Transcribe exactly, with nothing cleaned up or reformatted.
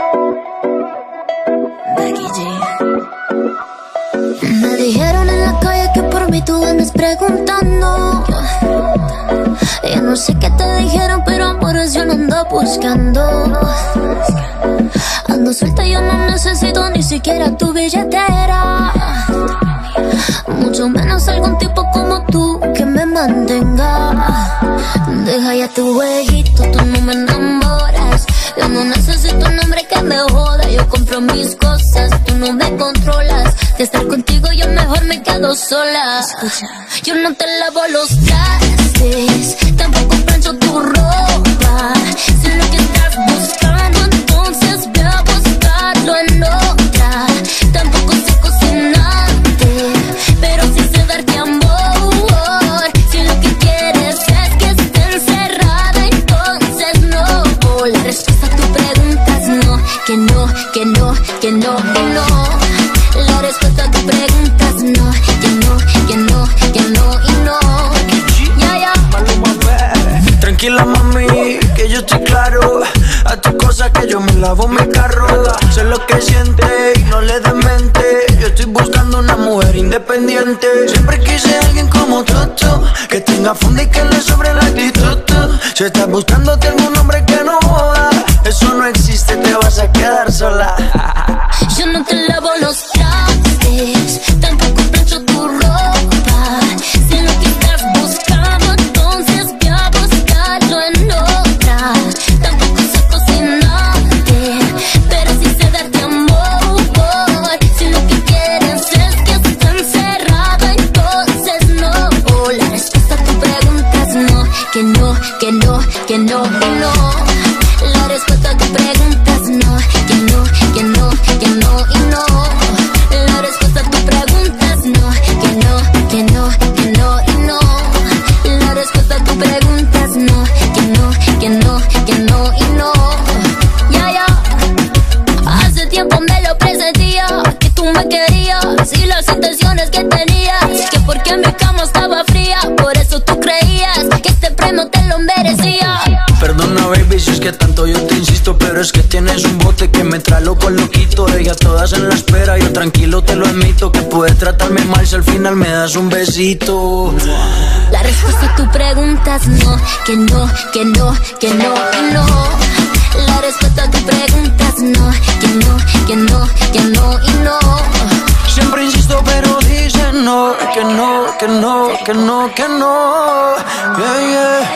Becky G. Me dijeron en la calle que por mí tú andas preguntando. Yo no sé qué te dijeron, pero amores yo no ando buscando. Ando suelta, yo no necesito ni siquiera tu billetera, mucho menos algún tipo como tú que me mantenga. Deja ya tu jueguito, tú no me enamoras. Yo no necesito un hombre que me joda. Yo compro mis cosas, tú no me controlas. De estar contigo yo mejor me quedo sola. Escucha, yo no te lavo los trastes, tampoco plancho tu ropa. Si lo que estás buscando, entonces ve a buscarlo en otra. Tampoco sé cocinarte, pero sí sé darte amor. Si lo que quieres es que esté encerrada, entonces no. La respuesta a tu pregunta es no, que no, que no, que no, que no. La respuesta a tu pregunta es no, que no, que no, que no y no. Ya, ya. Tranquila mami, que yo estoy claro. A tu cosa que yo me lavo mi carro. Sé lo que siente y no le des mente. Yo estoy buscando una mujer independiente. Siempre quise a alguien como tú, tú, que tenga fondo y que le sobre la actitud. Si estás buscándote algún hombre que no joda, eso no existe, te vas a quedar sola. Yo no te lavo los trastes, tampoco plancho tu ropa. Si lo que estás buscando, entonces ve a buscarlo en otra. Tampoco sé cocinarte, pero sí sé darte amor. Si lo que quieres es que esté encerrada, entonces no. La respuesta a tu pregunta es no, que no, que no, que no, que no. La respuesta a tu pregunta es no, que no, que no, que no y no. La respuesta a tu pregunta es no, que no, que no, que no y no. La respuesta a tu pregunta es no, que no, que no, que no y no. Ya, ya. Hace tiempo me lo presentía, que tú me querías y las intenciones que tenías, que porque mi cama estaba fría, por eso tú creías que este premio te lo merecía. Perdona baby si es que tanto yo te insisto, pero es que tienes un bote que me trae loco loquito. Ella todas en la espera, yo tranquilo te lo admito, que puedes tratarme mal si al final me das un besito. La respuesta a tu pregunta es no, que no, que no, que no y no. La respuesta a tu pregunta es no, que no, que no, que no y no. Siempre insisto pero dicen no, que no, que no, que no, que no. Yeah, yeah.